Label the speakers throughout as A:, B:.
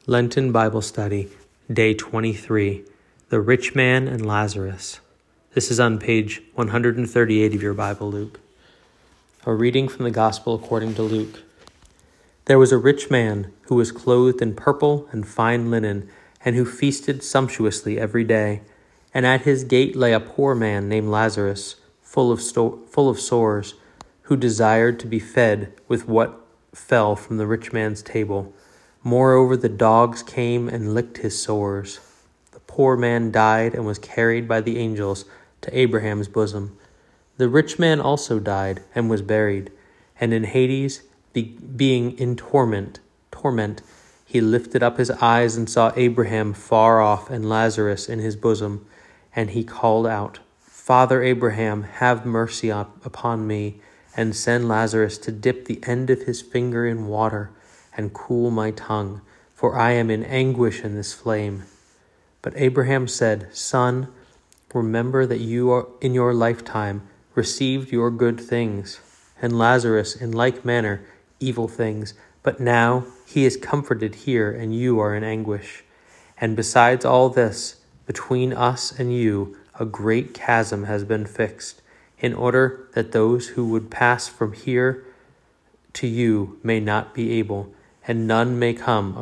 A: Lenten Bible Study, Day 23, The Rich Man and Lazarus. This is on page 138 of your Bible, Luke. A reading from the Gospel according to Luke. There was a rich man who was clothed in purple and fine linen, and who feasted sumptuously every day. And at his gate lay a poor man named Lazarus, full of sores, who desired to be fed with what fell from the rich man's table. Moreover, the dogs came and licked his sores. The poor man died and was carried by the angels to Abraham's bosom. The rich man also died and was buried, and in Hades, being in torment, he lifted up his eyes and saw Abraham far off and Lazarus in his bosom. And he called out, "Father Abraham, have mercy upon me, and send Lazarus to dip the end of his finger in water and cool my tongue, for I am in anguish in this flame." But Abraham said, "Son, remember that you are in your lifetime received your good things, and Lazarus in like manner evil things. But now he is comforted here, and you are in anguish. And besides all this, between us and you a great chasm has been fixed, in order that those who would pass from here to you may not be able, and none may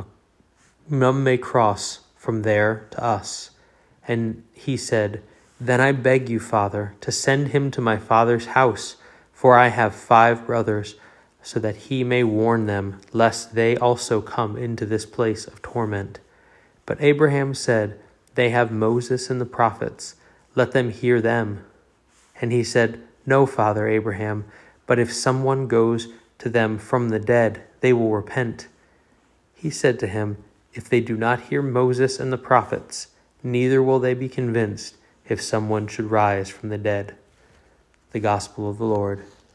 A: cross from there to us." And he said, "Then I beg you, Father, to send him to my father's house, for I have 5 brothers, so that he may warn them, lest they also come into this place of torment." But Abraham said, "They have Moses and the prophets. Let them hear them." And he said, "No, Father Abraham, but if someone goes to them from the dead, they will repent." He said to him, "If they do not hear Moses and the prophets, neither will they be convinced if someone should rise from the dead." The Gospel of the Lord.